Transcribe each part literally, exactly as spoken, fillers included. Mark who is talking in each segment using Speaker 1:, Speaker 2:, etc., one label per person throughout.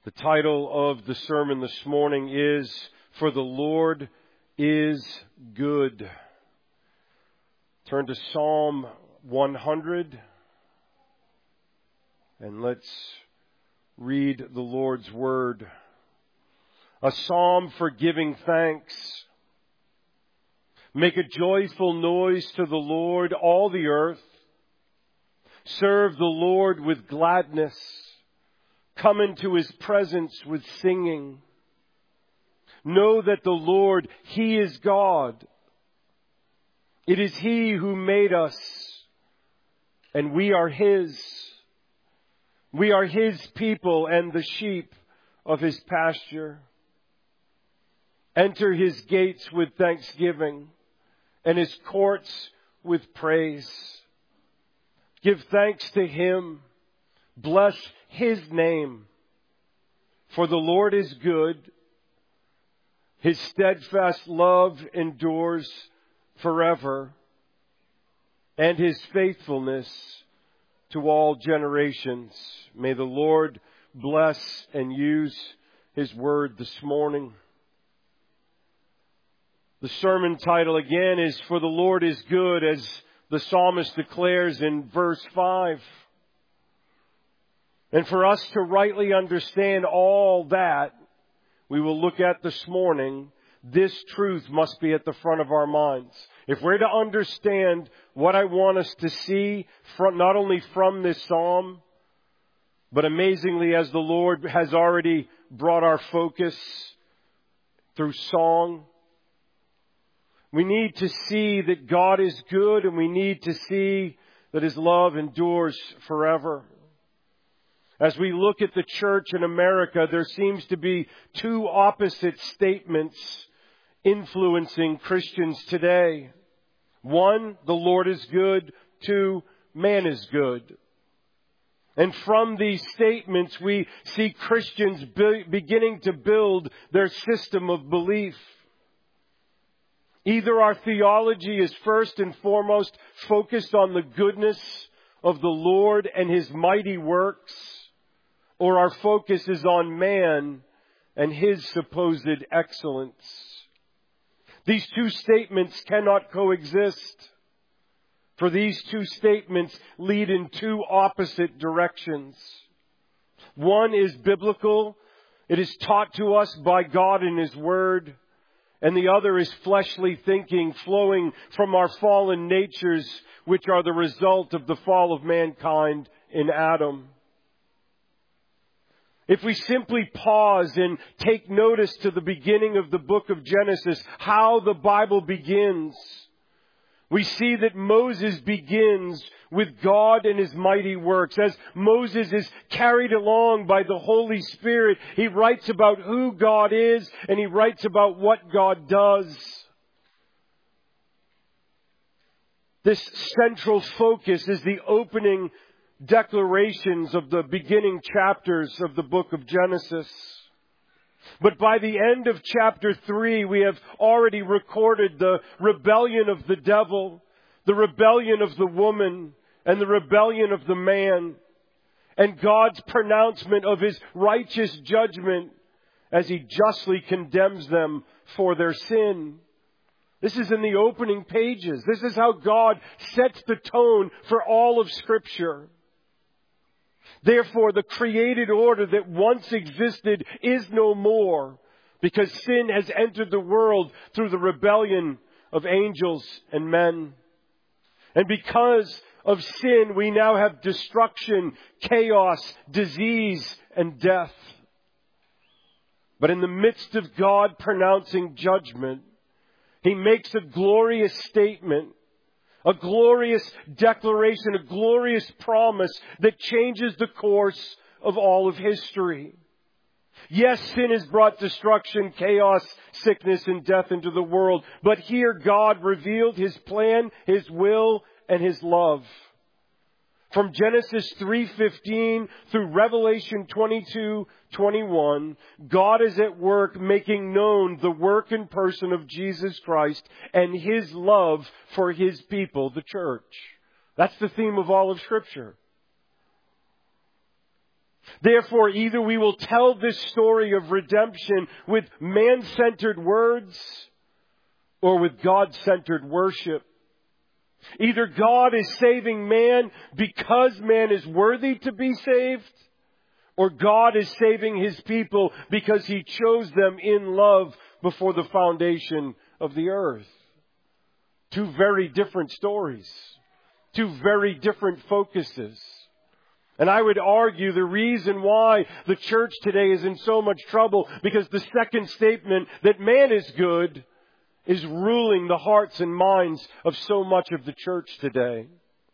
Speaker 1: The title of the sermon this morning is, For the Lord is Good. Turn to Psalm one hundred and let's read the Lord's Word. A psalm for giving thanks. Make a joyful noise to the Lord, all the earth. Serve the Lord with gladness. Come into His presence with singing. Know that the Lord, He is God. It is He who made us, and we are His. We are His people and the sheep of His pasture. Enter His gates with thanksgiving and His courts with praise. Give thanks to Him. Bless His name. For the Lord is good. His steadfast love endures forever, and His faithfulness to all generations. May the Lord bless and use His word this morning. The sermon title again is For the Lord is Good, as the psalmist declares in verse five. And for us to rightly understand all that we will look at this morning, this truth must be at the front of our minds. If we're to understand what I want us to see, from, not only from this psalm, but amazingly as the Lord has already brought our focus through song, we need to see that God is good, and we need to see that His love endures forever. As we look at the church in America, there seems to be two opposite statements influencing Christians today. One, the Lord is good. Two, man is good. And from these statements, we see Christians be- beginning to build their system of belief. Either our theology is first and foremost focused on the goodness of the Lord and His mighty works, or our focus is on man and his supposed excellence. These two statements cannot coexist, for these two statements lead in two opposite directions. One is biblical. It is taught to us by God in His Word. And the other is fleshly thinking flowing from our fallen natures, which are the result of the fall of mankind in Adam. If we simply pause and take notice to the beginning of the book of Genesis, how the Bible begins, we see that Moses begins with God and His mighty works. As Moses is carried along by the Holy Spirit, he writes about who God is and he writes about what God does. This central focus is the opening declarations of the beginning chapters of the book of Genesis. But by the end of chapter three, we have already recorded the rebellion of the devil, the rebellion of the woman, and the rebellion of the man, and God's pronouncement of His righteous judgment as He justly condemns them for their sin. This is in the opening pages. This is how God sets the tone for all of Scripture. Therefore, the created order that once existed is no more, because sin has entered the world through the rebellion of angels and men. And because of sin, we now have destruction, chaos, disease, and death. But in the midst of God pronouncing judgment, He makes a glorious statement, a glorious declaration, a glorious promise that changes the course of all of history. Yes, sin has brought destruction, chaos, sickness, and death into the world. But here God revealed His plan, His will, and His love. From Genesis three fifteen through Revelation twenty-two twenty-one, God is at work making known the work and person of Jesus Christ and His love for His people, the church. That's the theme of all of Scripture. Therefore, either we will tell this story of redemption with man-centered words or with God-centered worship. Either God is saving man because man is worthy to be saved, or God is saving His people because He chose them in love before the foundation of the earth. Two very different stories. Two very different focuses. And I would argue the reason why the church today is in so much trouble, because the second statement that man is good is ruling the hearts and minds of so much of the church today.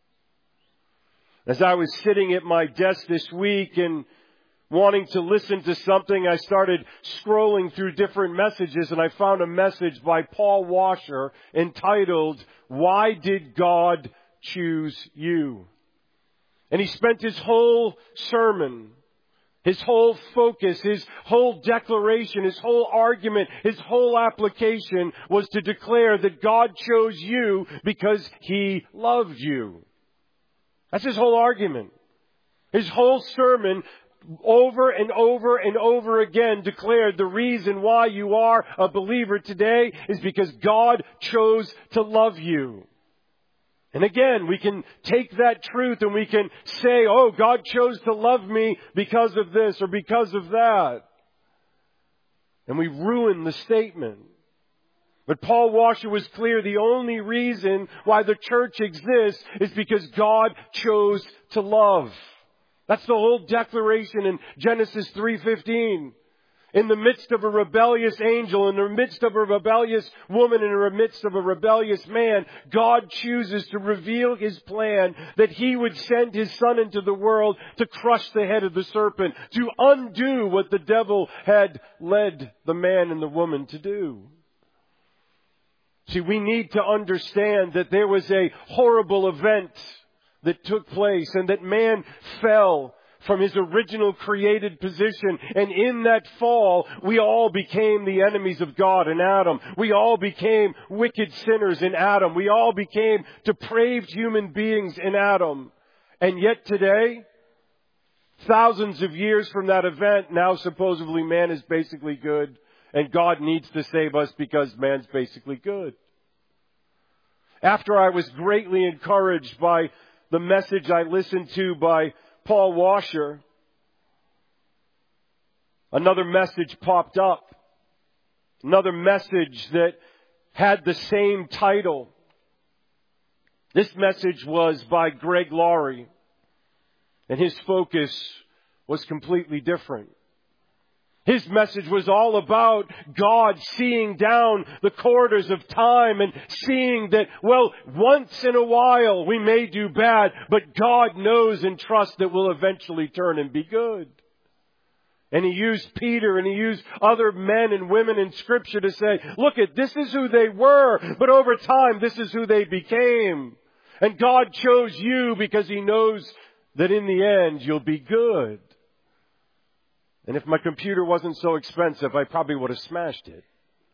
Speaker 1: As I was sitting at my desk this week and wanting to listen to something, I started scrolling through different messages, and I found a message by Paul Washer entitled, "Why Did God Choose You?" And he spent his whole sermon, his whole focus, his whole declaration, his whole argument, his whole application was to declare that God chose you because He loved you. That's his whole argument. His whole sermon over and over and over again declared the reason why you are a believer today is because God chose to love you. And again, we can take that truth and we can say, oh, God chose to love me because of this or because of that. And we ruin the statement. But Paul Washer was clear, the only reason why the church exists is because God chose to love. That's the whole declaration in Genesis three fifteen. In the midst of a rebellious angel, in the midst of a rebellious woman, in the midst of a rebellious man, God chooses to reveal His plan that He would send His Son into the world to crush the head of the serpent, to undo what the devil had led the man and the woman to do. See, we need to understand that there was a horrible event that took place and that man fell from his original created position. And in that fall, we all became the enemies of God in Adam. We all became wicked sinners in Adam. We all became depraved human beings in Adam. And yet today, thousands of years from that event, now supposedly man is basically good. And God needs to save us because man's basically good. After I was greatly encouraged by the message I listened to by Paul Washer, another message popped up. Another message that had the same title. This message was by Greg Laurie, and his focus was completely different. His message was all about God seeing down the corridors of time and seeing that, well, once in a while we may do bad, but God knows and trusts that we'll eventually turn and be good. And he used Peter and he used other men and women in Scripture to say, look at, this is who they were, but over time this is who they became. And God chose you because He knows that in the end you'll be good. And if my computer wasn't so expensive, I probably would have smashed it.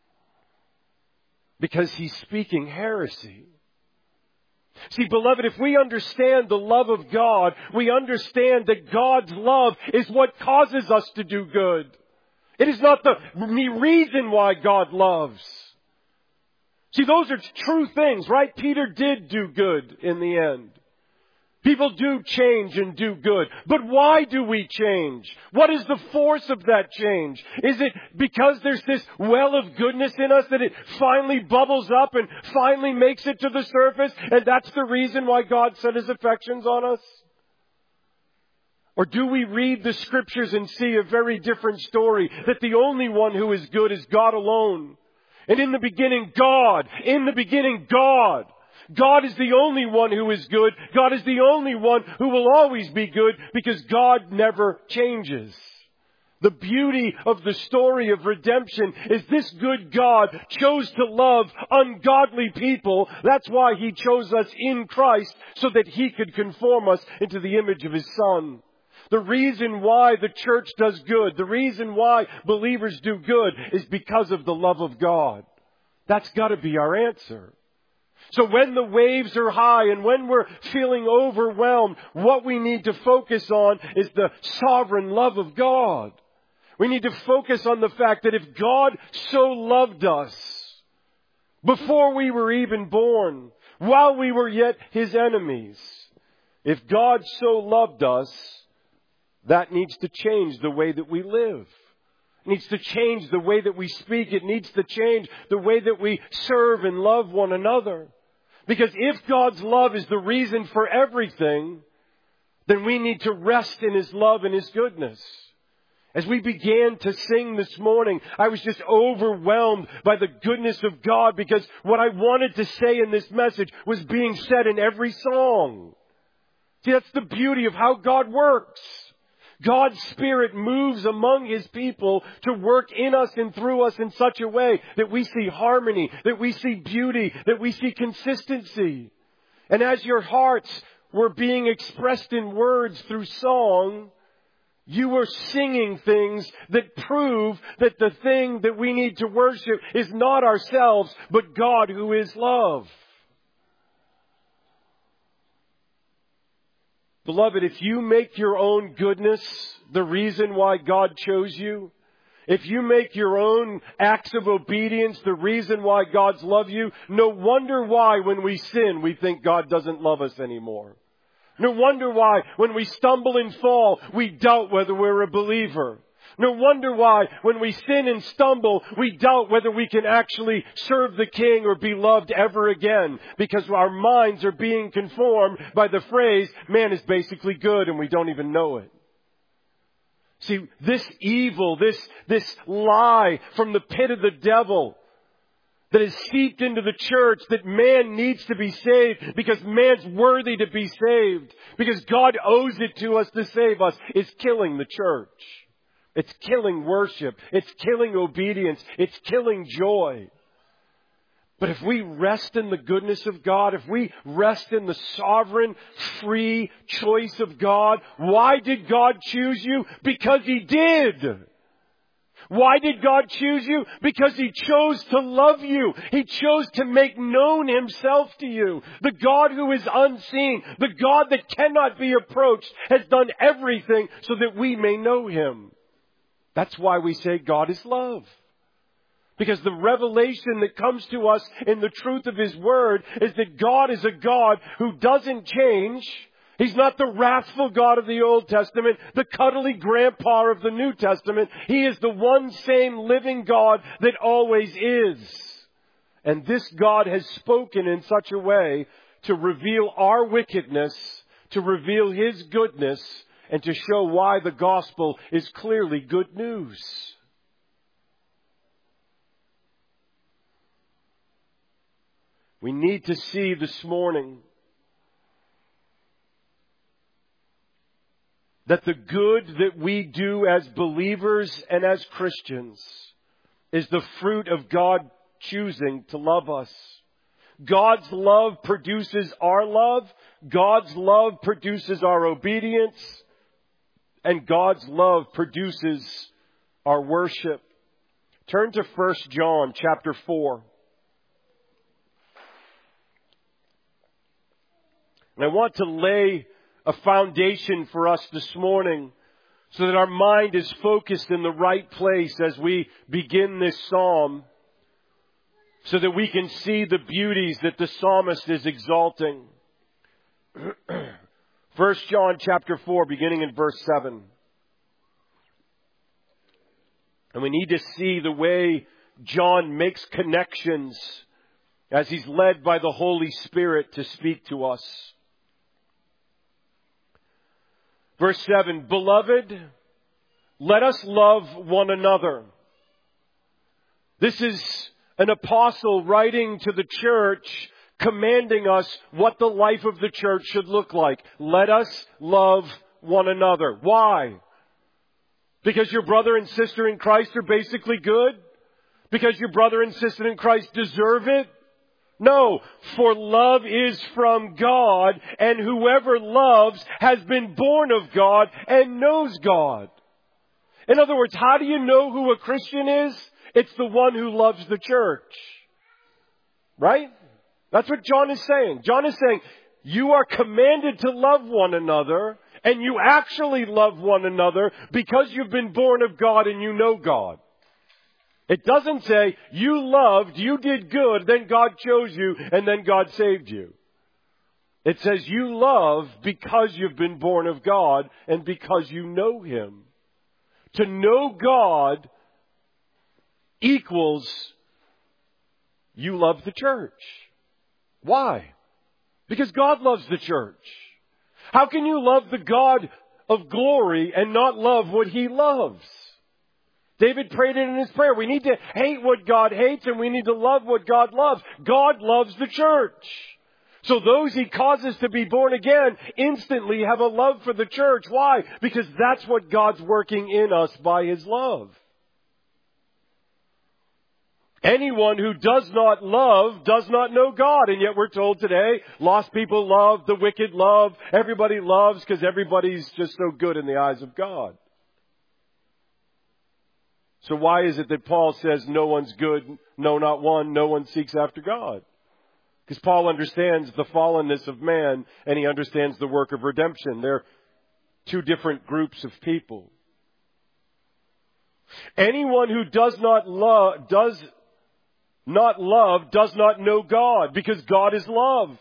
Speaker 1: Because he's speaking heresy. See, beloved, if we understand the love of God, we understand that God's love is what causes us to do good. It is not the reason why God loves. See, those are true things, right? Peter did do good in the end. People do change and do good. But why do we change? What is the force of that change? Is it because there's this well of goodness in us that it finally bubbles up and finally makes it to the surface, and that's the reason why God set His affections on us? Or do we read the Scriptures and see a very different story, that the only one who is good is God alone? And in the beginning, God. In the beginning, God. God is the only one who is good. God is the only one who will always be good because God never changes. The beauty of the story of redemption is this good God chose to love ungodly people. That's why He chose us in Christ, so that He could conform us into the image of His Son. The reason why the church does good, the reason why believers do good is because of the love of God. That's got to be our answer. So when the waves are high and when we're feeling overwhelmed, what we need to focus on is the sovereign love of God. We need to focus on the fact that if God so loved us before we were even born, while we were yet His enemies, if God so loved us, that needs to change the way that we live. It needs to change the way that we speak. It needs to change the way that we serve and love one another. Because if God's love is the reason for everything, then we need to rest in His love and His goodness. As we began to sing this morning, I was just overwhelmed by the goodness of God, because what I wanted to say in this message was being said in every song. See, that's the beauty of how God works. God's Spirit moves among His people to work in us and through us in such a way that we see harmony, that we see beauty, that we see consistency. And as your hearts were being expressed in words through song, you were singing things that prove that the thing that we need to worship is not ourselves, but God who is love. Beloved, if you make your own goodness the reason why God chose you, if you make your own acts of obedience the reason why God's love you, no wonder why when we sin we think God doesn't love us anymore. No wonder why when we stumble and fall we doubt whether we're a believer. No wonder why when we sin and stumble, we doubt whether we can actually serve the King or be loved ever again. Because our minds are being conformed by the phrase, man is basically good and we don't even know it. See, this evil, this, this lie from the pit of the devil that is seeped into the church, that man needs to be saved because man's worthy to be saved, because God owes it to us to save us, is killing the church. It's killing worship. It's killing obedience. It's killing joy. But if we rest in the goodness of God, if we rest in the sovereign, free choice of God, why did God choose you? Because He did. Why did God choose you? Because He chose to love you. He chose to make known Himself to you. The God who is unseen, the God that cannot be approached, has done everything so that we may know Him. That's why we say God is love. Because the revelation that comes to us in the truth of His Word is that God is a God who doesn't change. He's not the wrathful God of the Old Testament, the cuddly grandpa of the New Testament. He is the one same living God that always is. And this God has spoken in such a way to reveal our wickedness, to reveal His goodness, and to show why the gospel is clearly good news. We need to see this morning that the good that we do as believers and as Christians is the fruit of God choosing to love us. God's love produces our love. God's love produces our obedience. And God's love produces our worship. Turn to First John chapter four. And I want to lay a foundation for us this morning so that our mind is focused in the right place as we begin this psalm, so that we can see the beauties that the psalmist is exalting. First John chapter four, beginning in verse seven. And we need to see the way John makes connections as he's led by the Holy Spirit to speak to us. Verse seven, Beloved, let us love one another. This is an apostle writing to the church, commanding us what the life of the church should look like. Let us love one another. Why? Because your brother and sister in Christ are basically good? Because your brother and sister in Christ deserve it? No, for love is from God, and whoever loves has been born of God and knows God. In other words, how do you know who a Christian is? It's the one who loves the church. Right? That's what John is saying. John is saying, you are commanded to love one another, and you actually love one another because you've been born of God and you know God. It doesn't say, you loved, you did good, then God chose you, and then God saved you. It says, you love because you've been born of God and because you know Him. To know God equals you love the church. Why? Because God loves the church. How can you love the God of glory and not love what He loves? David prayed it in his prayer. We need to hate what God hates and we need to love what God loves. God loves the church. So those He causes to be born again instantly have a love for the church. Why? Because that's what God's working in us by His love. Anyone who does not love does not know God. And yet we're told today, lost people love, the wicked love, everybody loves because everybody's just so good in the eyes of God. So why is it that Paul says no one's good, no, not one, no one seeks after God? Because Paul understands the fallenness of man and he understands the work of redemption. They're two different groups of people. Anyone who does not love, does not love, does not know God, because God is love.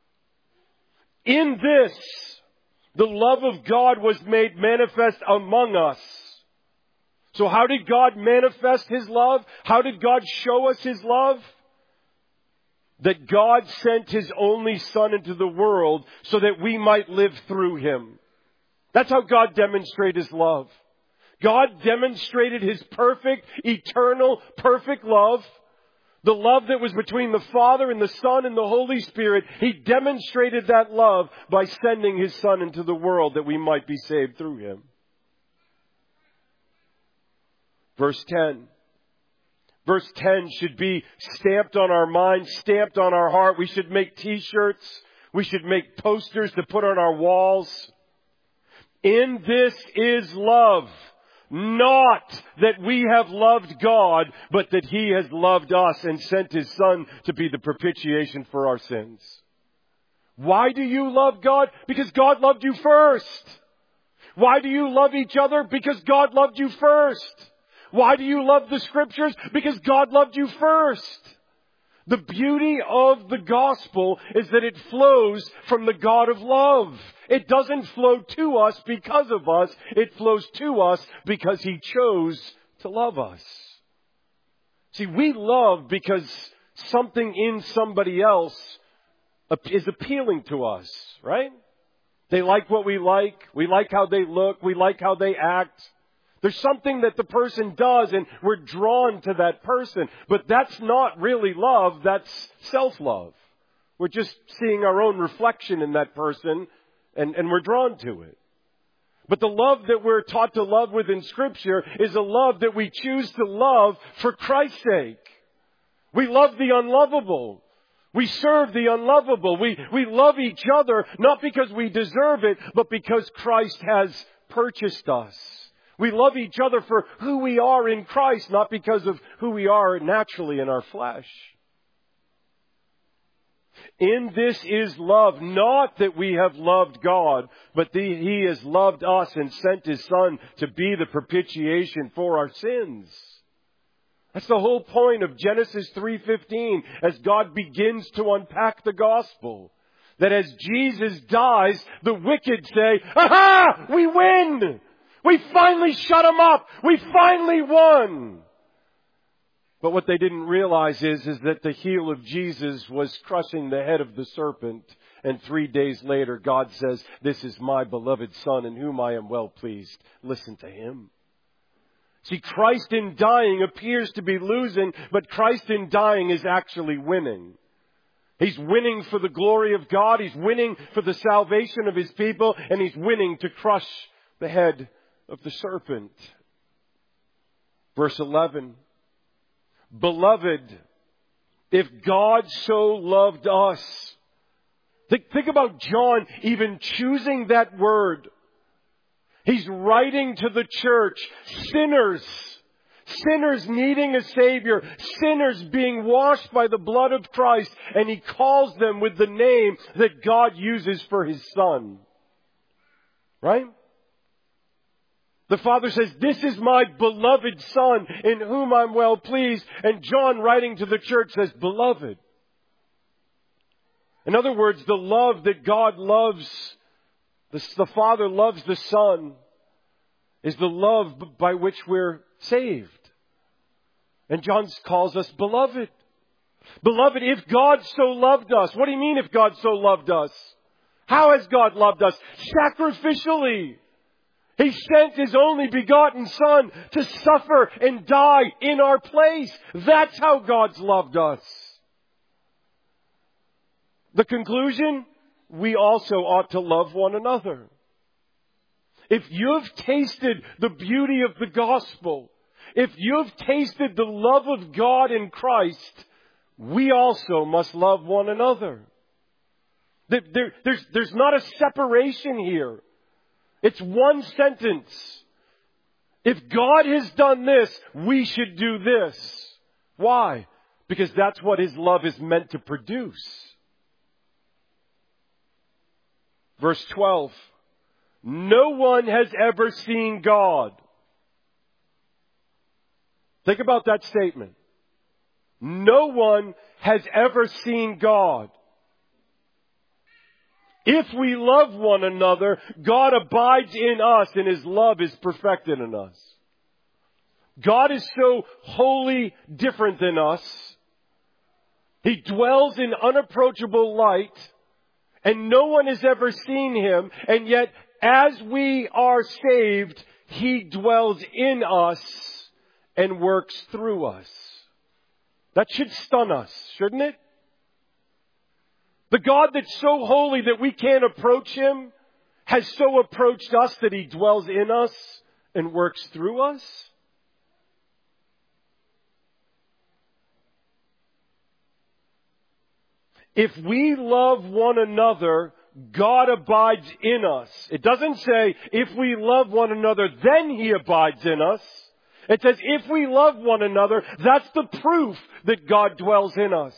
Speaker 1: In this, the love of God was made manifest among us. So how did God manifest His love? How did God show us His love? That God sent His only Son into the world so that we might live through Him. That's how God demonstrated His love. God demonstrated His perfect, eternal, perfect love. The love that was between the Father and the Son and the Holy Spirit. He demonstrated that love by sending His Son into the world that we might be saved through Him. Verse ten. Verse ten should be stamped on our mind, stamped on our heart. We should make t-shirts. We should make posters to put on our walls. In this is love. Not that we have loved God, but that He has loved us and sent His Son to be the propitiation for our sins. Why do you love God? Because God loved you first. Why do you love each other? Because God loved you first. Why do you love the Scriptures? Because God loved you first. The beauty of the gospel is that it flows from the God of love. It doesn't flow to us because of us. It flows to us because He chose to love us. See, we love because something in somebody else is appealing to us, right? They like what we like. We like how they look. We like how they act. There's something that the person does and we're drawn to that person. But that's not really love. That's self-love. We're just seeing our own reflection in that person and, and we're drawn to it. But the love that we're taught to love within Scripture is a love that we choose to love for Christ's sake. We love the unlovable. We serve the unlovable. We, we love each other not because we deserve it, but because Christ has purchased us. We love each other for who we are in Christ, not because of who we are naturally in our flesh. In this is love, not that we have loved God, but that He has loved us and sent His Son to be the propitiation for our sins. That's the whole point of Genesis three fifteen as God begins to unpack the gospel. That as Jesus dies, the wicked say, "Aha! We win! We finally shut them up. We finally won." But what they didn't realize is, is that the heel of Jesus was crushing the head of the serpent. And three days later, God says, "This is my beloved Son in whom I am well pleased. Listen to Him." See, Christ in dying appears to be losing, but Christ in dying is actually winning. He's winning for the glory of God. He's winning for the salvation of His people. And He's winning to crush the head of the serpent. Verse eleven. Beloved, if God so loved us. Think, think about John even choosing that word. He's writing to the church, sinners, Sinners needing a Savior. Sinners being washed by the blood of Christ. And He calls them with the name that God uses for His Son. Right? The Father says, this is my beloved Son in whom I'm well pleased. And John, writing to the church, says, beloved. In other words, the love that God loves, the, the Father loves the Son, is the love by which we're saved. And John calls us beloved. Beloved, if God so loved us, what do you mean if God so loved us? How has God loved us? Sacrificially. He sent His only begotten Son to suffer and die in our place. That's how God's loved us. The conclusion? We also ought to love one another. If you've tasted the beauty of the gospel, if you've tasted the love of God in Christ, we also must love one another. There, there, there's, there's not a separation here. It's one sentence. If God has done this, we should do this. Why? Because that's what His love is meant to produce. Verse twelve. No one has ever seen God. Think about that statement. No one has ever seen God. If we love one another, God abides in us and His love is perfected in us. God is so wholly different than us. He dwells in unapproachable light and no one has ever seen Him. And yet, as we are saved, He dwells in us and works through us. That should stun us, shouldn't it? The God that's so holy that we can't approach Him has so approached us that He dwells in us and works through us. If we love one another, God abides in us. It doesn't say if we love one another, then He abides in us. It says if we love one another, that's the proof that God dwells in us.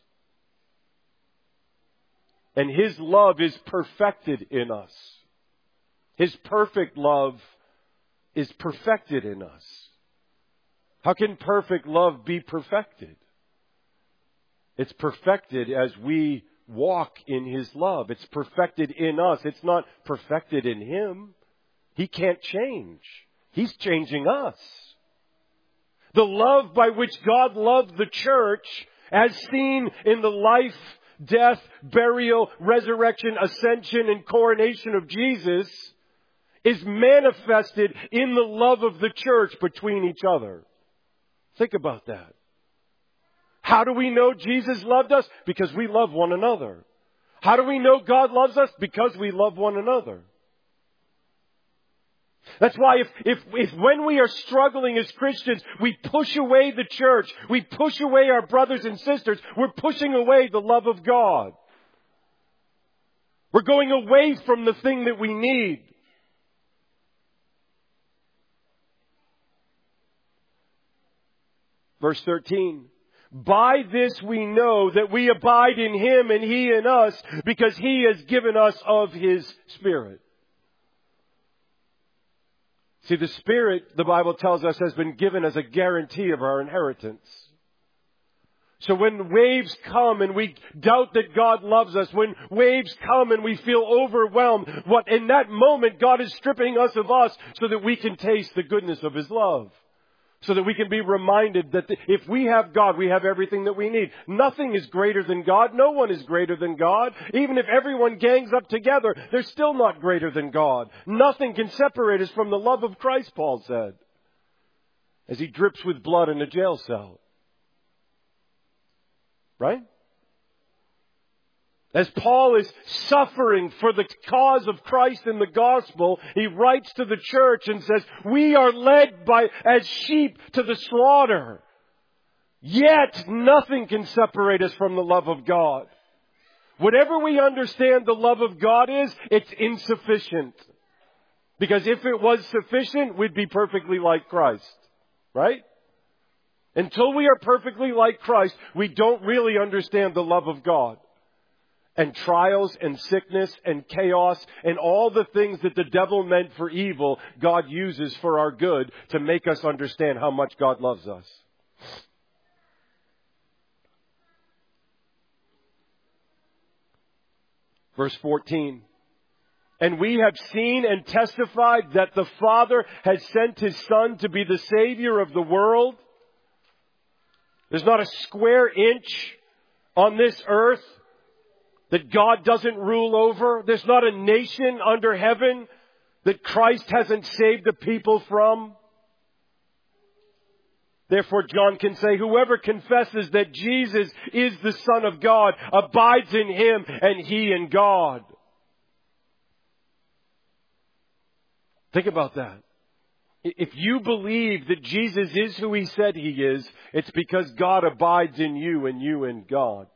Speaker 1: And His love is perfected in us. His perfect love is perfected in us. How can perfect love be perfected? It's perfected as we walk in His love. It's perfected in us. It's not perfected in Him. He can't change. He's changing us. The love by which God loved the church, as seen in the life, death, burial, resurrection, ascension, and coronation of Jesus, is manifested in the love of the church between each other. Think about that. How do we know Jesus loved us? Because we love one another. How do we know God loves us? Because we love one another. That's why if, if, if when we are struggling as Christians, we push away the church, we push away our brothers and sisters, we're pushing away the love of God. We're going away from the thing that we need. Verse thirteen. By this we know that we abide in Him and He in us, because He has given us of His Spirit. See, the Spirit, the Bible tells us, has been given as a guarantee of our inheritance. So when waves come and we doubt that God loves us, when waves come and we feel overwhelmed, what in that moment God is stripping us of us so that we can taste the goodness of His love. So that we can be reminded that if we have God, we have everything that we need. Nothing is greater than God. No one is greater than God. Even if everyone gangs up together, they're still not greater than God. Nothing can separate us from the love of Christ, Paul said, as he drips with blood in a jail cell. Right? As Paul is suffering for the cause of Christ in the gospel, he writes to the church and says, we are led by as sheep to the slaughter. Yet nothing can separate us from the love of God. Whatever we understand the love of God is, it's insufficient. Because if it was sufficient, we'd be perfectly like Christ. Right? Until we are perfectly like Christ, we don't really understand the love of God. And trials and sickness and chaos and all the things that the devil meant for evil, God uses for our good to make us understand how much God loves us. Verse fourteen. And we have seen and testified that the Father has sent His Son to be the Savior of the world. There's not a square inch on this earth that God doesn't rule over. There's not a nation under heaven that Christ hasn't saved the people from. Therefore, John can say, whoever confesses that Jesus is the Son of God abides in Him and He in God. Think about that. If you believe that Jesus is who He said He is, it's because God abides in you and you in God.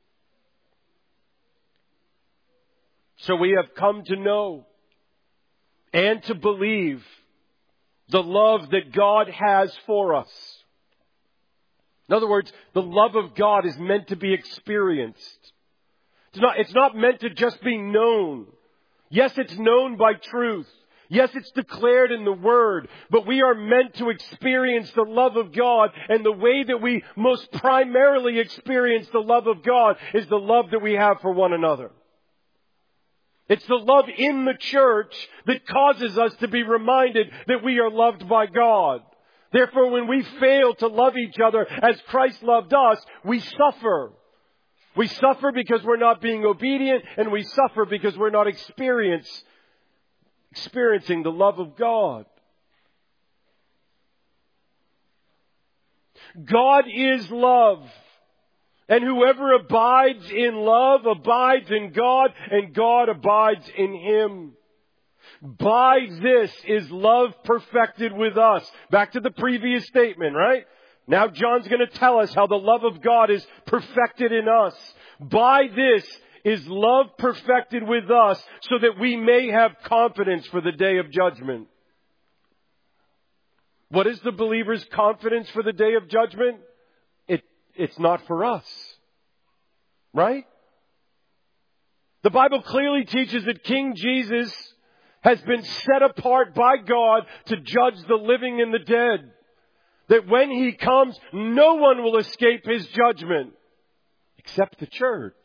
Speaker 1: So we have come to know and to believe the love that God has for us. In other words, the love of God is meant to be experienced. It's not, it's not meant to just be known. Yes, it's known by truth. Yes, it's declared in the Word, but we are meant to experience the love of God, and the way that we most primarily experience the love of God is the love that we have for one another. It's the love in the church that causes us to be reminded that we are loved by God. Therefore, when we fail to love each other as Christ loved us, we suffer. We suffer because we're not being obedient, and we suffer because we're not experience, experiencing the love of God. God is love. And whoever abides in love abides in God, and God abides in him. By this is love perfected with us. Back to the previous statement, right? Now John's going to tell us how the love of God is perfected in us. By this is love perfected with us, so that we may have confidence for the day of judgment. What is the believer's confidence for the day of judgment? It, it's not for us. Right? The Bible clearly teaches that King Jesus has been set apart by God to judge the living and the dead. That when He comes, no one will escape His judgment. Except the church.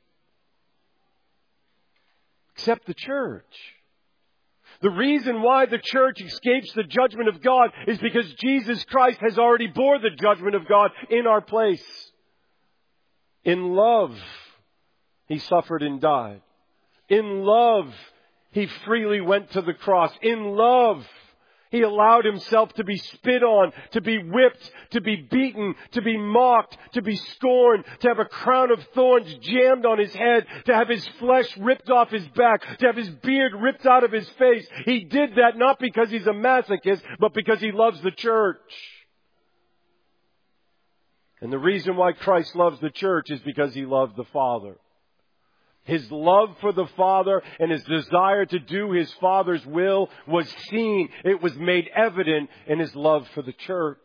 Speaker 1: Except the church. The reason why the church escapes the judgment of God is because Jesus Christ has already bore the judgment of God in our place. In love, He suffered and died. In love, He freely went to the cross. In love, He allowed Himself to be spit on, to be whipped, to be beaten, to be mocked, to be scorned, to have a crown of thorns jammed on His head, to have His flesh ripped off His back, to have His beard ripped out of His face. He did that not because He's a masochist, but because He loves the church. And the reason why Christ loves the church is because He loved the Father. His love for the Father and His desire to do His Father's will was seen. It was made evident in His love for the church.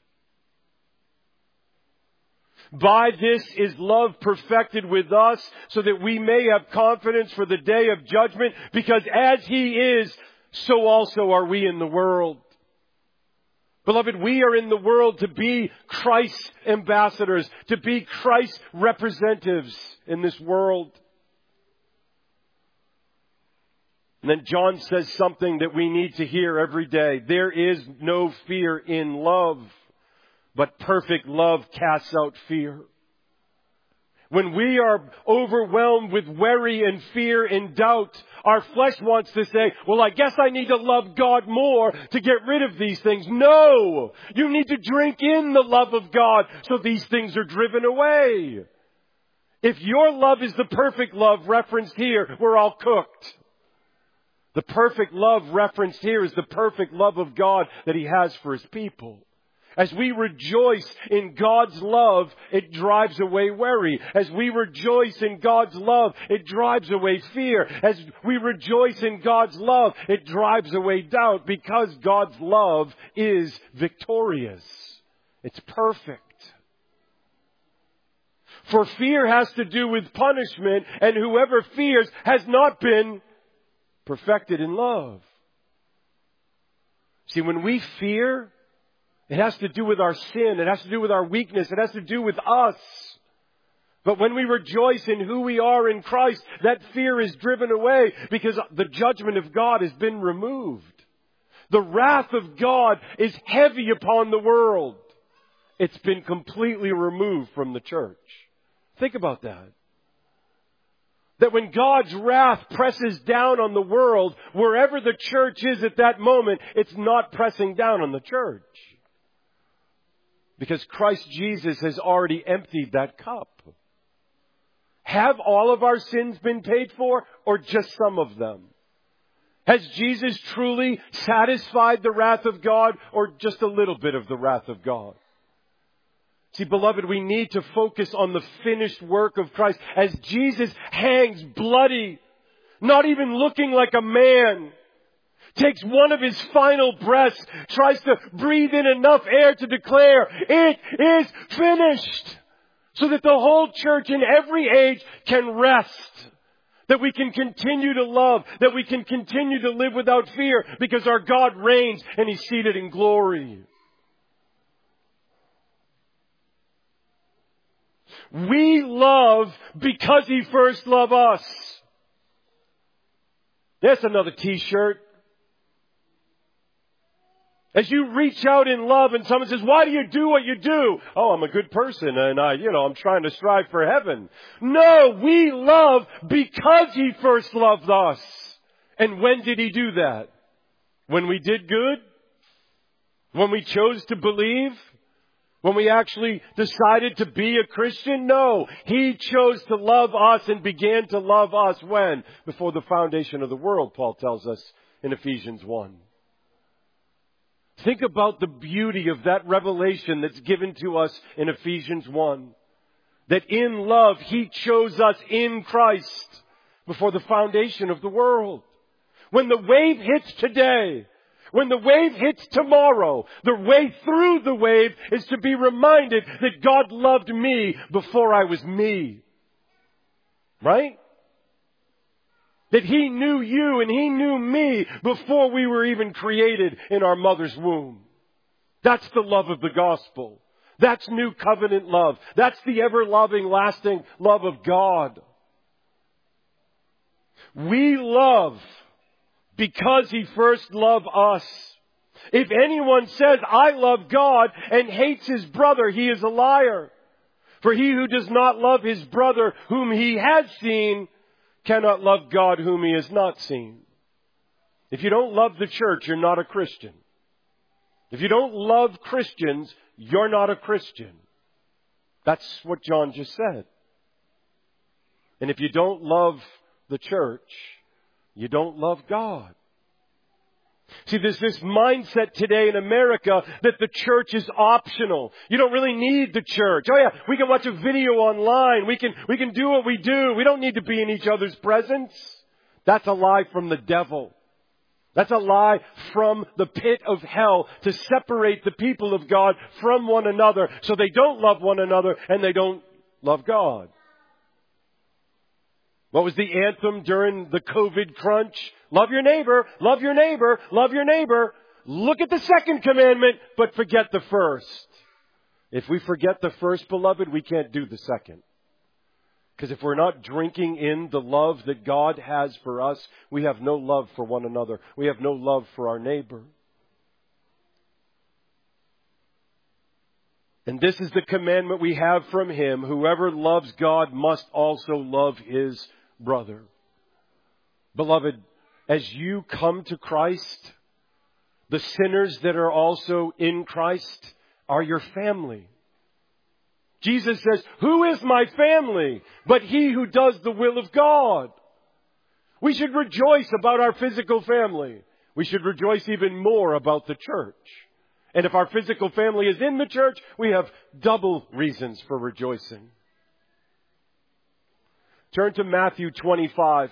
Speaker 1: By this is love perfected with us, so that we may have confidence for the day of judgment, because as He is, so also are we in the world. Beloved, we are in the world to be Christ's ambassadors, to be Christ's representatives in this world. And then John says something that we need to hear every day. There is no fear in love, but perfect love casts out fear. When we are overwhelmed with worry and fear and doubt, our flesh wants to say, well, I guess I need to love God more to get rid of these things. No! You need to drink in the love of God so these things are driven away. If your love is the perfect love referenced here, we're all cooked. The perfect love referenced here is the perfect love of God that He has for His people. As we rejoice in God's love, it drives away worry. As we rejoice in God's love, it drives away fear. As we rejoice in God's love, it drives away doubt, because God's love is victorious. It's perfect. For fear has to do with punishment, and whoever fears has not been perfected in love. See, when we fear, it has to do with our sin. It has to do with our weakness. It has to do with us. But when we rejoice in who we are in Christ, that fear is driven away because the judgment of God has been removed. The wrath of God is heavy upon the world. It's been completely removed from the church. Think about that. That when God's wrath presses down on the world, wherever the church is at that moment, it's not pressing down on the church. Because Christ Jesus has already emptied that cup. Have all of our sins been paid for, or just some of them? Has Jesus truly satisfied the wrath of God, or just a little bit of the wrath of God? See, beloved, we need to focus on the finished work of Christ. As Jesus hangs bloody, not even looking like a man, takes one of his final breaths, tries to breathe in enough air to declare, "It is finished," so that the whole church in every age can rest. That we can continue to love, that we can continue to live without fear, because our God reigns and He's seated in glory. We love because He first loved us. That's another t-shirt. As you reach out in love and someone says, "Why do you do what you do?" "Oh, I'm a good person and I, you know, I'm trying to strive for heaven." No, we love because He first loved us. And when did He do that? When we did good? When we chose to believe? When we actually decided to be a Christian? No. He chose to love us and began to love us when? Before the foundation of the world, Paul tells us in Ephesians one. Think about the beauty of that revelation that's given to us in Ephesians one. That in love, He chose us in Christ before the foundation of the world. When the wave hits today, when the wave hits tomorrow, the way through the wave is to be reminded that God loved me before I was me. Right? That He knew you and He knew me before we were even created in our mother's womb. That's the love of the gospel. That's new covenant love. That's the ever-loving, lasting love of God. We love because He first loved us. If anyone says, "I love God," and hates his brother, he is a liar. For he who does not love his brother whom he has seen cannot love God whom he has not seen. If you don't love the church, you're not a Christian. If you don't love Christians, you're not a Christian. That's what John just said. And if you don't love the church, you don't love God. See, there's this mindset today in America that the church is optional. You don't really need the church. Oh yeah, we can watch a video online. We can, we can do what we do. We don't need to be in each other's presence. That's a lie from the devil. That's a lie from the pit of hell to separate the people of God from one another so they don't love one another and they don't love God. What was the anthem during the COVID crunch? Love your neighbor, love your neighbor, love your neighbor. Look at the second commandment, but forget the first. If we forget the first, beloved, we can't do the second. Because if we're not drinking in the love that God has for us, we have no love for one another. We have no love for our neighbor. And this is the commandment we have from Him. Whoever loves God must also love his brother. Beloved, as you come to Christ, the sinners that are also in Christ are your family. Jesus says, "Who is my family but he who does the will of God?" We should rejoice about our physical family. We should rejoice even more about the church. And if our physical family is in the church, we have double reasons for rejoicing. Turn to Matthew twenty-five.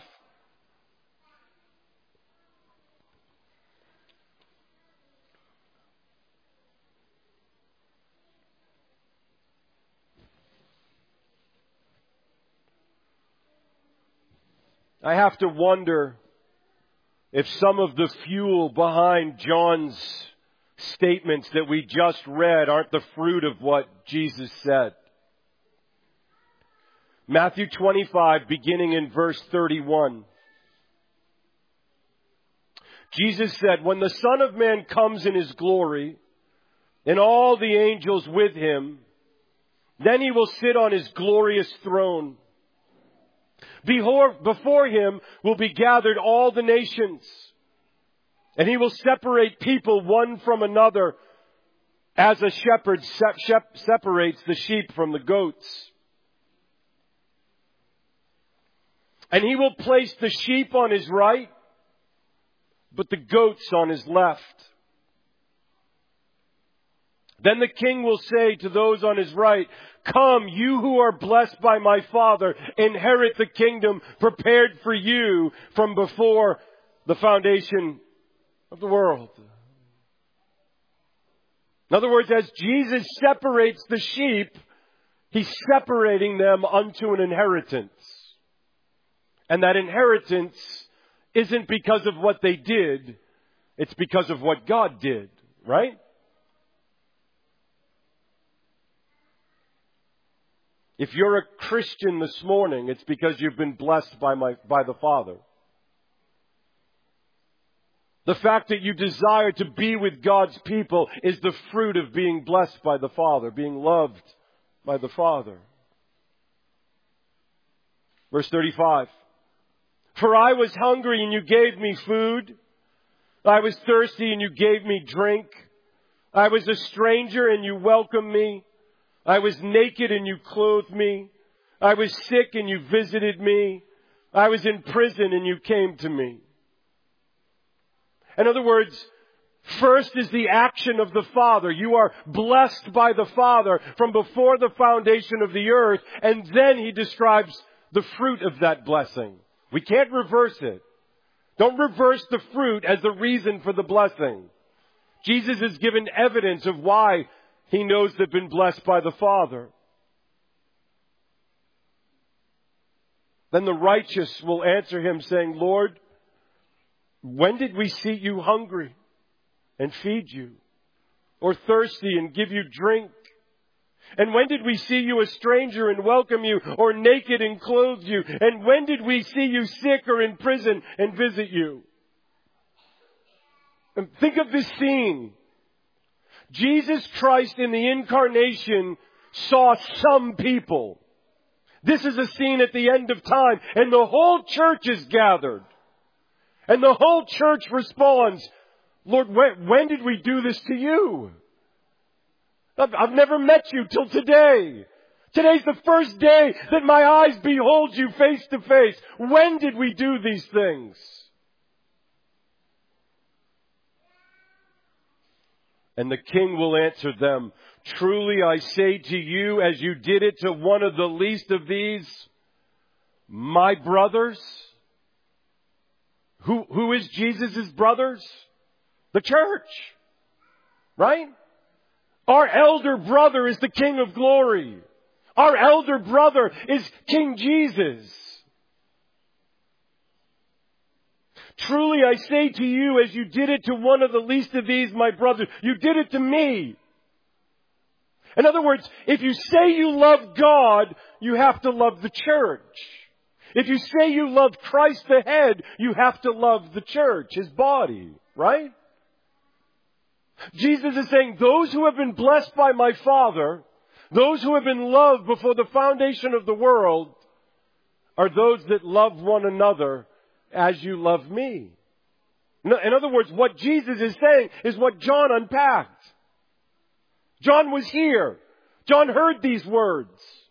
Speaker 1: I have to wonder if some of the fuel behind John's statements that we just read aren't the fruit of what Jesus said. Matthew twenty-five, beginning in verse thirty-one. Jesus said, "When the Son of Man comes in His glory, and all the angels with Him, then He will sit on His glorious throne. Before Him will be gathered all the nations, and He will separate people one from another, as a shepherd separates the sheep from the goats. And He will place the sheep on His right, but the goats on His left. Then the King will say to those on His right, 'Come, you who are blessed by my Father, inherit the kingdom prepared for you from before the foundation of the world.'" In other words, as Jesus separates the sheep, He's separating them unto an inheritance. And that inheritance isn't because of what they did, it's because of what God did, right? If you're a Christian this morning, it's because you've been blessed by my, by the Father. The fact that you desire to be with God's people is the fruit of being blessed by the Father, being loved by the Father. Verse thirty-five. "For I was hungry and you gave me food. I was thirsty and you gave me drink. I was a stranger and you welcomed me. I was naked and you clothed me. I was sick and you visited me. I was in prison and you came to me." In other words, first is the action of the Father. You are blessed by the Father from before the foundation of the earth, and then He describes the fruit of that blessing. We can't reverse it. Don't reverse the fruit as the reason for the blessing. Jesus has given evidence of why He knows they've been blessed by the Father. Then the righteous will answer Him saying, "Lord, when did we see you hungry and feed you, or thirsty and give you drink? And when did we see you a stranger and welcome you, or naked and clothe you? And when did we see you sick or in prison and visit you?" And think of this scene. Jesus Christ in the incarnation saw some people. This is a scene at the end of time, and the whole church is gathered. And the whole church responds, "Lord, when, when did we do this to you? I've, I've never met you till today. Today's the first day that my eyes behold you face to face. When did we do these things?" And the King will answer them, "Truly I say to you, as you did it to one of the least of these, my brothers." Who, who is Jesus' brothers? The church. Right? Our elder brother is the King of glory. Our elder brother is King Jesus. "Truly I say to you, as you did it to one of the least of these, my brothers, you did it to me." In other words, if you say you love God, you have to love the church. If you say you love Christ the head, you have to love the church, His body, right? Jesus is saying, those who have been blessed by my Father, those who have been loved before the foundation of the world, are those that love one another as you love me. In other words, what Jesus is saying is what John unpacked. John was here. John heard these words.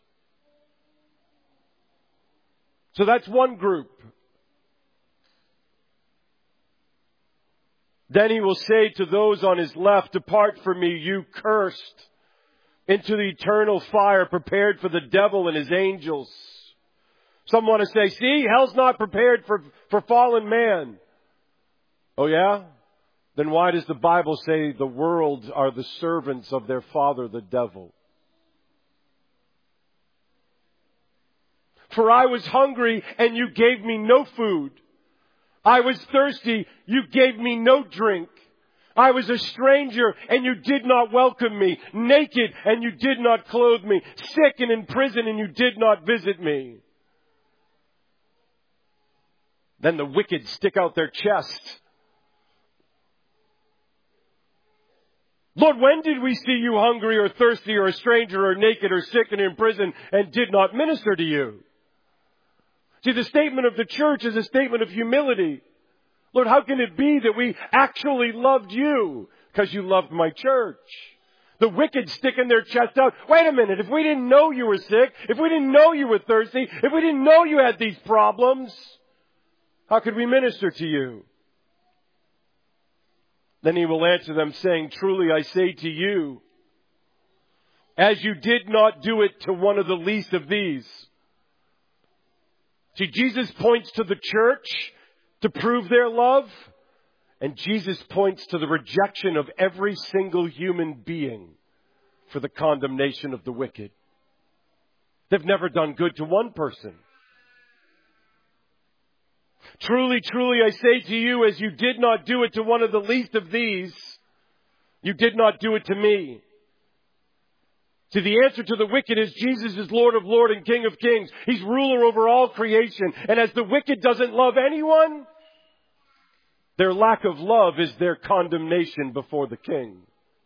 Speaker 1: So that's one group. Then He will say to those on His left, "Depart from me, you cursed, into the eternal fire prepared for the devil and his angels." Some want to say, "See, hell's not prepared for, for fallen man." Oh yeah? Then why does the Bible say the world are the servants of their father, the devil? For I was hungry, and you gave me no food. I was thirsty, you gave me no drink. I was a stranger, and you did not welcome me. Naked, and you did not clothe me. Sick and in prison, and you did not visit me. Then the wicked stick out their chest. Lord, when did we see you hungry or thirsty or a stranger or naked or sick and in prison and did not minister to you? See, the statement of the church is a statement of humility. Lord, how can it be that we actually loved you? Because you loved my church. The wicked sticking their chest out. Wait a minute, if we didn't know you were sick, if we didn't know you were thirsty, if we didn't know you had these problems, how could we minister to you? Then he will answer them saying, truly I say to you, as you did not do it to one of the least of these. See, Jesus points to the church to prove their love, and Jesus points to the rejection of every single human being for the condemnation of the wicked. They've never done good to one person. Truly, truly, I say to you, as you did not do it to one of the least of these, you did not do it to me. See, the answer to the wicked is Jesus is Lord of Lords and King of Kings. He's ruler over all creation. And as the wicked doesn't love anyone, their lack of love is their condemnation before the King.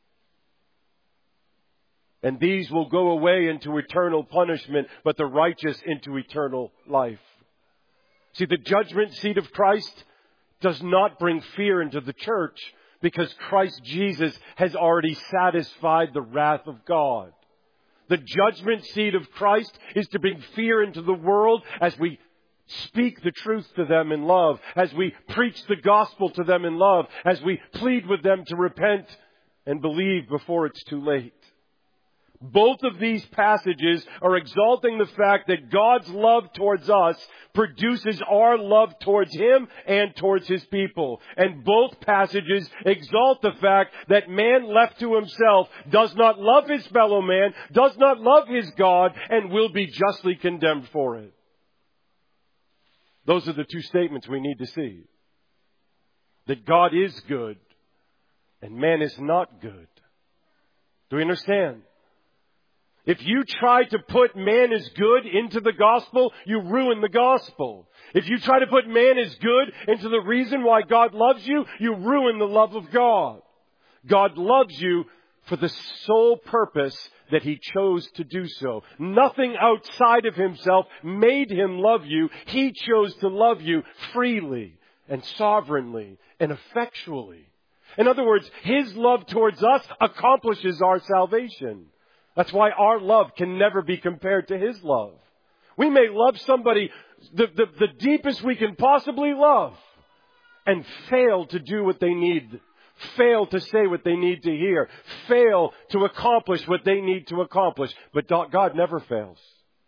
Speaker 1: And these will go away into eternal punishment, but the righteous into eternal life. See, the judgment seat of Christ does not bring fear into the church because Christ Jesus has already satisfied the wrath of God. The judgment seat of Christ is to bring fear into the world as we speak the truth to them in love, as we preach the gospel to them in love, as we plead with them to repent and believe before it's too late. Both of these passages are exalting the fact that God's love towards us produces our love towards Him and towards His people. And both passages exalt the fact that man left to himself does not love his fellow man, does not love his God, and will be justly condemned for it. Those are the two statements we need to see. That God is good and man is not good. Do we understand? If you try to put man is good into the gospel, you ruin the gospel. If you try to put man is good into the reason why God loves you, you ruin the love of God. God loves you for the sole purpose that He chose to do so. Nothing outside of Himself made Him love you. He chose to love you freely and sovereignly and effectually. In other words, His love towards us accomplishes our salvation. That's why our love can never be compared to His love. We may love somebody the, the, the deepest we can possibly love and fail to do what they need, fail to say what they need to hear, fail to accomplish what they need to accomplish. But God never fails.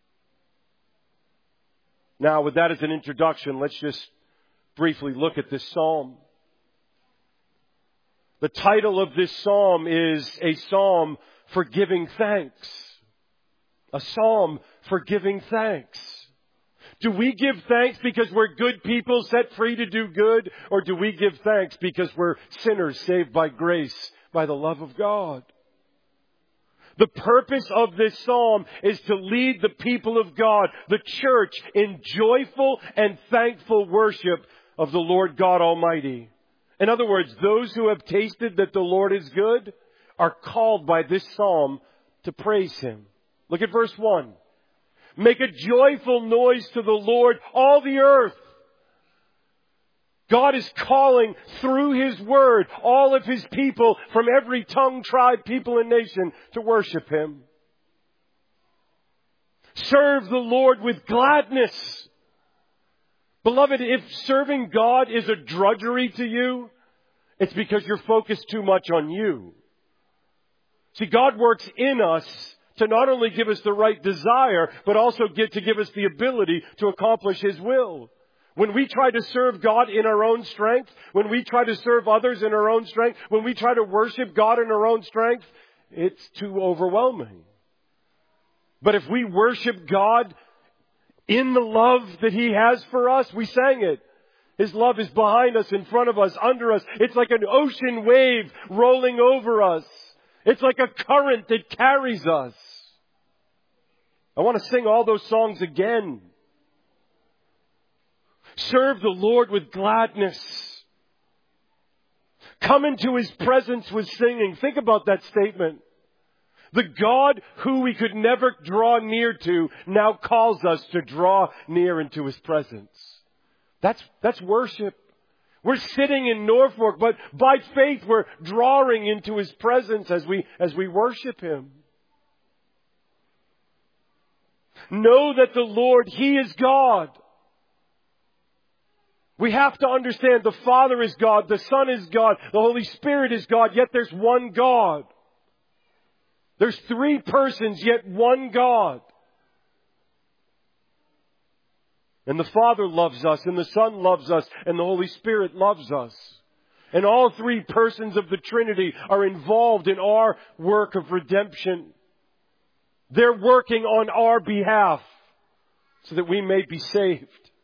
Speaker 1: Now, with that as an introduction, let's just briefly look at this psalm. The title of this psalm is a psalm for giving thanks. A psalm for giving thanks. Do we give thanks because we're good people set free to do good? Or do we give thanks because we're sinners saved by grace, by the love of God? The purpose of this psalm is to lead the people of God, the church, in joyful and thankful worship of the Lord God Almighty. In other words, those who have tasted that the Lord is good are called by this psalm to praise Him. Look at verse one. Make a joyful noise to the Lord, all the earth. God is calling through His word all of His people from every tongue, tribe, people, and nation to worship Him. Serve the Lord with gladness. Beloved, if serving God is a drudgery to you, it's because you're focused too much on you. See, God works in us to not only give us the right desire, but also get to give us the ability to accomplish His will. When we try to serve God in our own strength, when we try to serve others in our own strength, when we try to worship God in our own strength, it's too overwhelming. But if we worship God in the love that He has for us. We sang it. His love is behind us, in front of us, under us. It's like an ocean wave rolling over us. It's like a current that carries us. I want to sing all those songs again. Serve the Lord with gladness. Come into His presence with singing. Think about that statement. The God who we could never draw near to now calls us to draw near into His presence. That's, that's worship. We're sitting in Norfolk, but by faith we're drawing into His presence as we, as we worship Him. Know that the Lord, He is God. We have to understand the Father is God, the Son is God, the Holy Spirit is God, yet there's one God. There's three persons, yet one God. And the Father loves us, and the Son loves us, and the Holy Spirit loves us. And all three persons of the Trinity are involved in our work of redemption. They're working on our behalf so that we may be saved.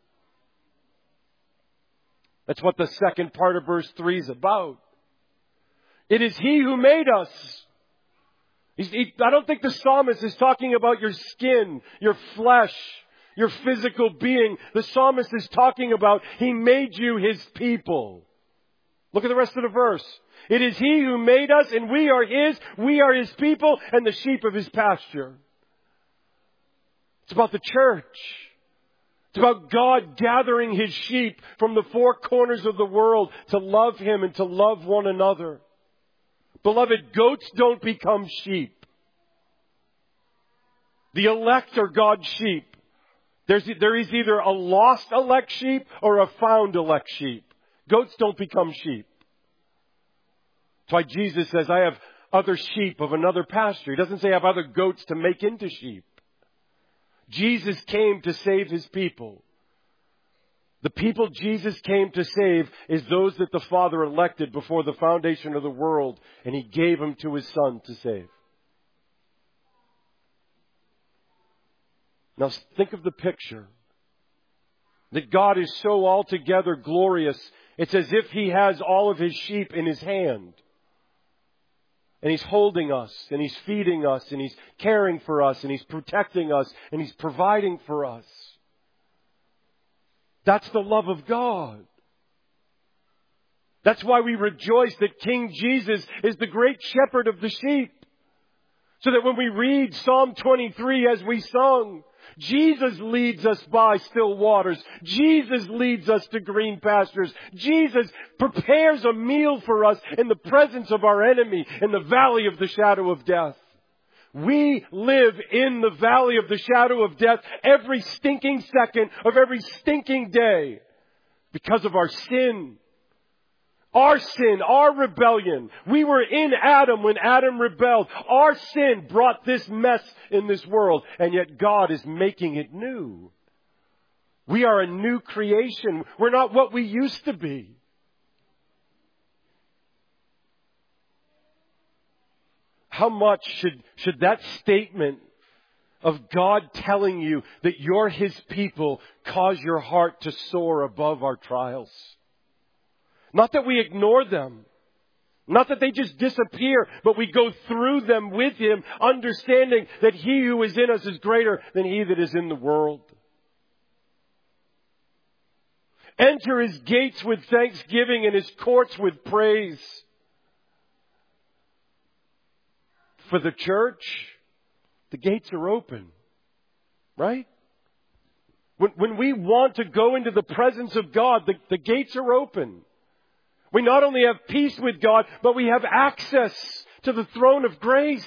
Speaker 1: That's what the second part of verse three is about. It is He who made us. He's, he, I don't think the psalmist is talking about your skin, your flesh, your physical being. The psalmist is talking about He made you His people. Look at the rest of the verse. It is He who made us, and we are His. We are His people and the sheep of His pasture. It's about the church. It's about God gathering His sheep from the four corners of the world to love Him and to love one another. Beloved, goats don't become sheep. The elect are God's sheep. There's, there is either a lost elect sheep or a found elect sheep. Goats don't become sheep. That's why Jesus says, I have other sheep of another pasture. He doesn't say I have other goats to make into sheep. Jesus came to save His people. The people Jesus came to save is those that the Father elected before the foundation of the world, and He gave them to His Son to save. Now think of the picture. That God is so altogether glorious. It's as if He has all of His sheep in His hand. And He's holding us, and He's feeding us, and He's caring for us, and He's protecting us, and He's providing for us. That's the love of God. That's why we rejoice that King Jesus is the great shepherd of the sheep. So that when we read Psalm twenty-three as we sung, Jesus leads us by still waters. Jesus leads us to green pastures. Jesus prepares a meal for us in the presence of our enemy in the valley of the shadow of death. We live in the valley of the shadow of death every stinking second of every stinking day because of our sin. Our sin, our rebellion. We were in Adam when Adam rebelled. Our sin brought this mess in this world, and yet God is making it new. We are a new creation. We're not what we used to be. How much should, should that statement of God telling you that you're His people cause your heart to soar above our trials? Not that we ignore them. Not that they just disappear, but we go through them with Him, understanding that He who is in us is greater than he that is in the world. Enter His gates with thanksgiving and His courts with praise. For the church, the gates are open. Right? When, when we want to go into the presence of God, the, the gates are open. We not only have peace with God, but we have access to the throne of grace.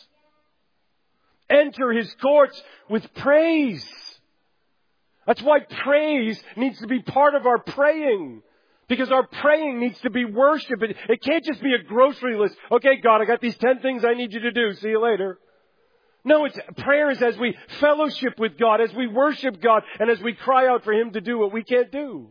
Speaker 1: Enter His courts with praise. That's why praise needs to be part of our praying. Because our praying needs to be worship. It, it can't just be a grocery list. Okay, God, I got these ten things I need you to do. See you later. No, it's prayer is as we fellowship with God, as we worship God, and as we cry out for Him to do what we can't do.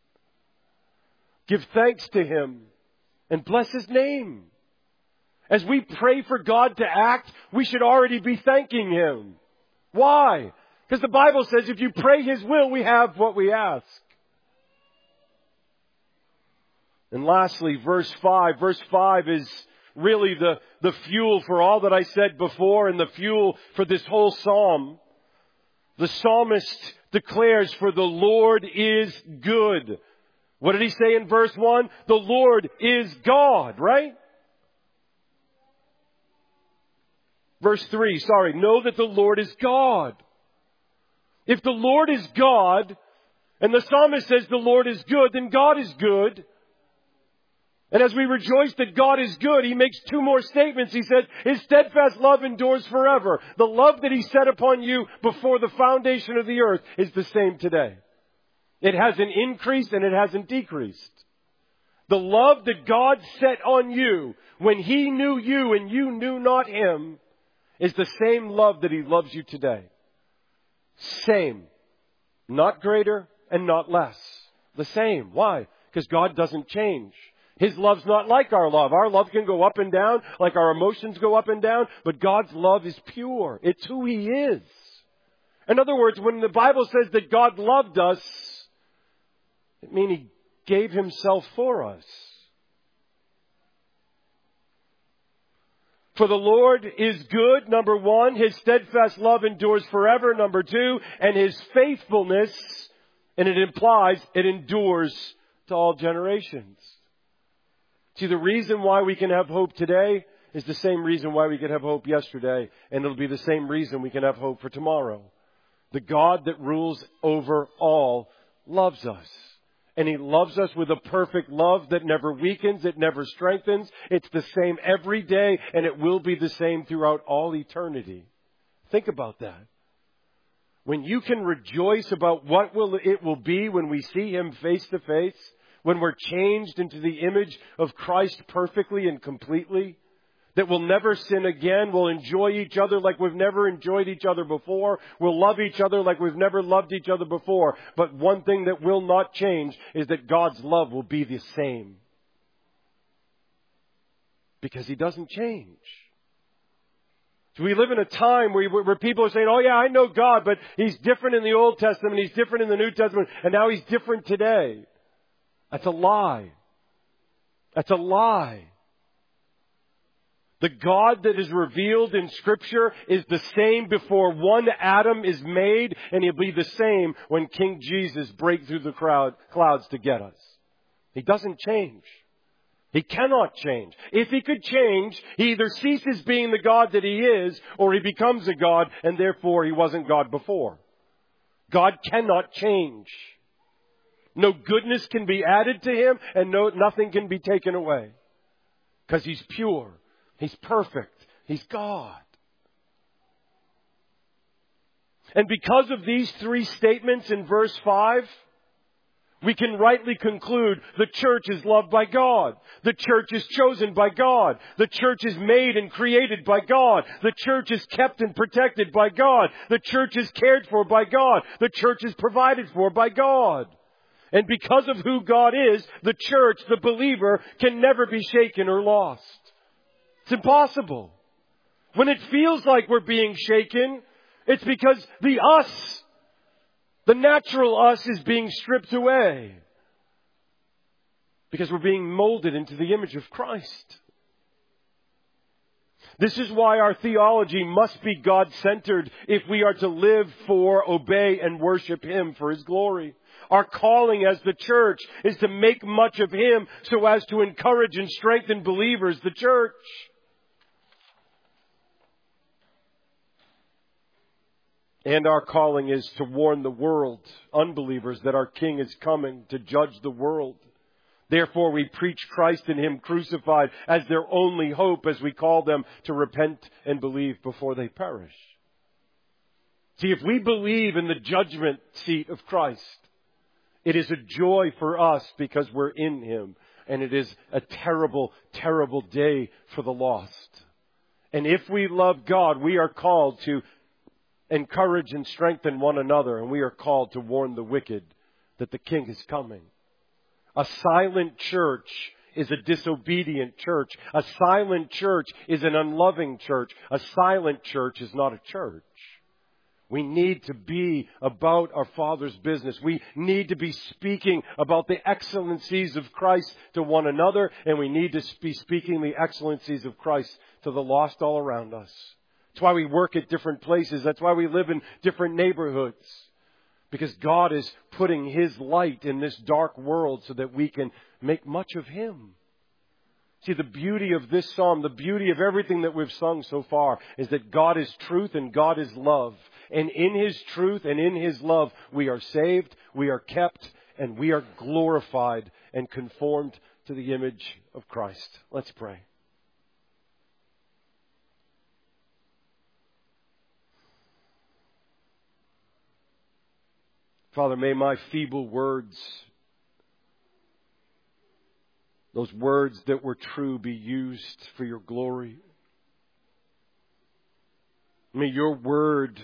Speaker 1: Give thanks to Him and bless His name. As we pray for God to act, we should already be thanking Him. Why? Because the Bible says if you pray His will, we have what we ask. And lastly, verse five. Verse five is really the, the fuel for all that I said before and the fuel for this whole psalm. The psalmist declares, for the Lord is good. What did he say in verse one? The Lord is God, right? Verse three, sorry. Know that the Lord is God. If the Lord is God, and the psalmist says the Lord is good, then God is good. And as we rejoice that God is good, he makes two more statements. He says, His steadfast love endures forever. The love that He set upon you before the foundation of the earth is the same today. It hasn't increased and it hasn't decreased. The love that God set on you when He knew you and you knew not Him is the same love that He loves you today. Same. Not greater and not less. The same. Why? Because God doesn't change. His love's not like our love. Our love can go up and down, like our emotions go up and down, but God's love is pure. It's who He is. In other words, when the Bible says that God loved us, it means He gave Himself for us. For the Lord is good, number one. His steadfast love endures forever, number two. And His faithfulness, and it implies it endures to all generations. See, the reason why we can have hope today is the same reason why we could have hope yesterday. And it'll be the same reason we can have hope for tomorrow. The God that rules over all loves us. And He loves us with a perfect love that never weakens, it never strengthens. It's the same every day, and it will be the same throughout all eternity. Think about that. When you can rejoice about what will it will be when we see Him face to face, when we're changed into the image of Christ perfectly and completely, that we'll never sin again, we'll enjoy each other like we've never enjoyed each other before, we'll love each other like we've never loved each other before. But one thing that will not change is that God's love will be the same. Because He doesn't change. So we live in a time where, where people are saying, oh yeah, I know God, but He's different in the Old Testament, He's different in the New Testament, and now He's different today. That's a lie. That's a lie. The God that is revealed in Scripture is the same before one atom is made, and He'll be the same when King Jesus breaks through the crowd, clouds to get us. He doesn't change. He cannot change. If He could change, He either ceases being the God that He is, or He becomes a God, and therefore He wasn't God before. God cannot change. No goodness can be added to Him, and no nothing can be taken away. Because He's pure. He's perfect. He's God. And because of these three statements in verse five, we can rightly conclude the church is loved by God. The church is chosen by God. The church is made and created by God. The church is kept and protected by God. The church is cared for by God. The church is provided for by God. And because of who God is, the church, the believer, can never be shaken or lost. It's impossible. When it feels like we're being shaken, it's because the us, the natural us, is being stripped away. Because we're being molded into the image of Christ. This is why our theology must be God-centered if we are to live for, obey, and worship Him for His glory. Our calling as the church is to make much of Him so as to encourage and strengthen believers, the church. And our calling is to warn the world, unbelievers, that our King is coming to judge the world. Therefore, we preach Christ and Him crucified as their only hope as we call them to repent and believe before they perish. See, if we believe in the judgment seat of Christ, it is a joy for us because we're in Him. And it is a terrible, terrible day for the lost. And if we love God, we are called to encourage and strengthen one another. And we are called to warn the wicked that the King is coming. A silent church is a disobedient church. A silent church is an unloving church. A silent church is not a church. We need to be about our Father's business. We need to be speaking about the excellencies of Christ to one another, and we need to be speaking the excellencies of Christ to the lost all around us. That's why we work at different places. That's why we live in different neighborhoods. Because God is putting His light in this dark world so that we can make much of Him. See, the beauty of this psalm, the beauty of everything that we've sung so far, is that God is truth and God is love. And in His truth and in His love, we are saved, we are kept, and we are glorified and conformed to the image of Christ. Let's pray. Father, may my feeble words, those words that were true, be used for your glory. May your word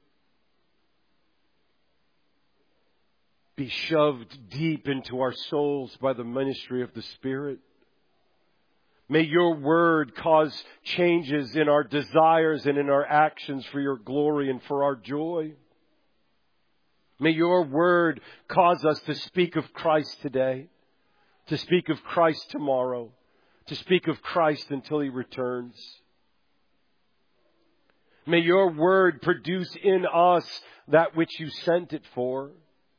Speaker 1: be shoved deep into our souls by the ministry of the Spirit. May your word cause changes in our desires and in our actions for your glory and for our joy. May your word cause us to speak of Christ today, to speak of Christ tomorrow, to speak of Christ until He returns. May your word produce in us that which you sent it for.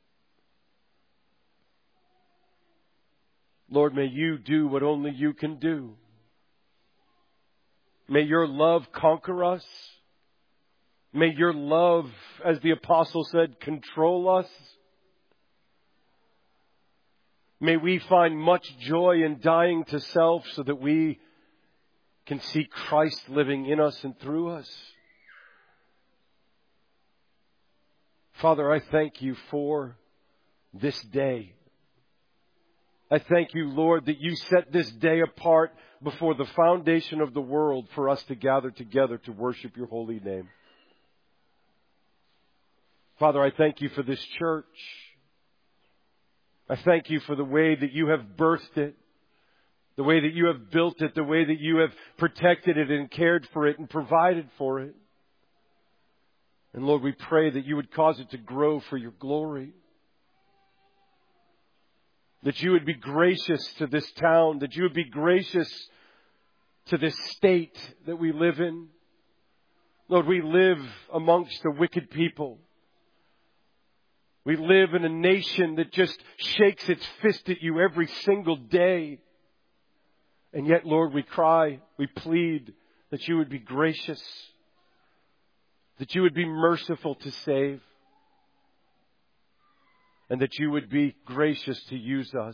Speaker 1: Lord, may you do what only you can do. May your love conquer us. May your love, as the apostle said, control us. May we find much joy in dying to self so that we can see Christ living in us and through us. Father, I thank you for this day. I thank you, Lord, that you set this day apart before the foundation of the world for us to gather together to worship your holy name. Father, I thank you for this church. I thank you for the way that you have birthed it, the way that you have built it, the way that you have protected it and cared for it and provided for it. And Lord, we pray that you would cause it to grow for your glory. That you would be gracious to this town, that you would be gracious to this state that we live in. Lord, we live amongst a wicked people. We live in a nation that just shakes its fist at you every single day. And yet, Lord, we cry, we plead that you would be gracious, that you would be merciful to save, and that you would be gracious to use us.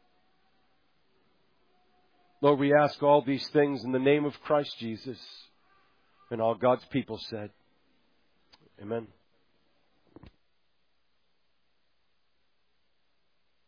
Speaker 1: Lord, we ask all these things in the name of Christ Jesus. And all God's people said, Amen.